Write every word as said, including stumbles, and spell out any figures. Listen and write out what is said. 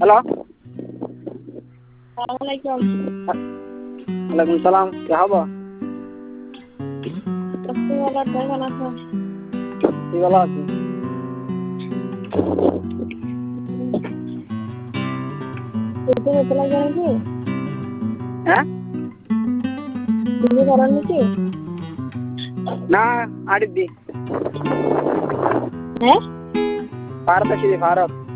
Hello আসসালামাইকুম। ওয়ালাইকুম সালাম, কে হবো? আপনি ভালো কেমন আছেন? কি ভালো আছি। ছুটি হতে লাগে নাকি? হ্যাঁ ছুটি করেন নাকি? না আড়ির দি হ্যাঁ ফারুক আসি ফারুক